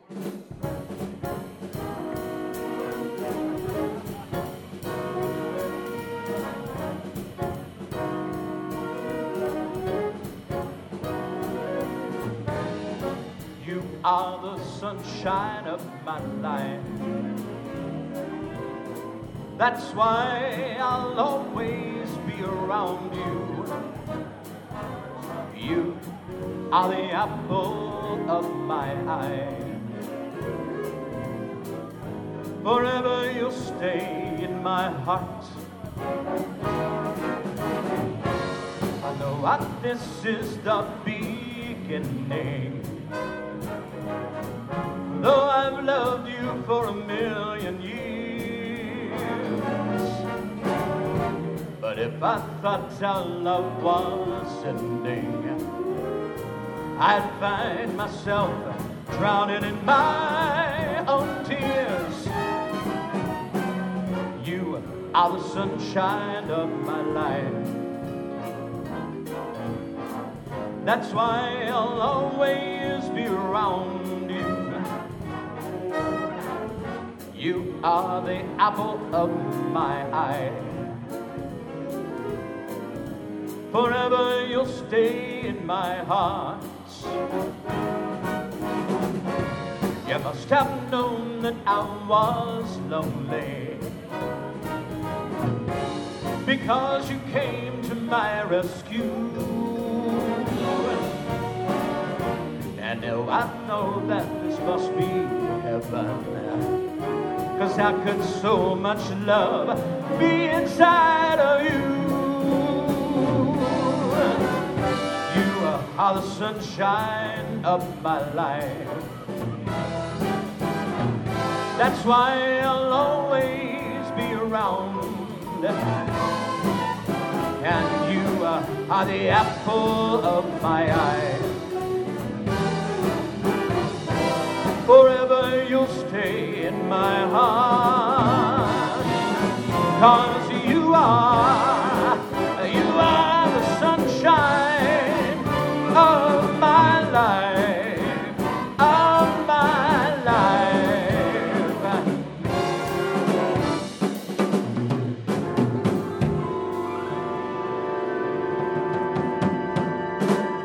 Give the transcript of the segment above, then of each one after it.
You are the sunshine of my life. That's why I'll always be around you. You are the apple of my eye. Forever you'll stay in my heart. I know that this is the beginning. Though I've loved you for 1,000,000 years, but if I thought our love was ending, I'd find myself drowning in my own tears. You are the sunshine of my life. That's why I'll always be around you. You are the apple of my eye. Forever you'll stay in my heart. You must have known that I was lonely, because you came to my rescue. And now I know that this must be heaven, 'cause how could so much love be inside of you? You are the sunshine of my life. That's why I'll always be around. And you are the apple of my eye. Forever you'll stay in my heart. 'Cause you are the sunshine of my life, of my life.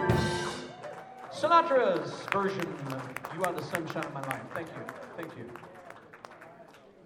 Sinatra's version of You Are the Sunshine of My Life. Thank you. Thank you.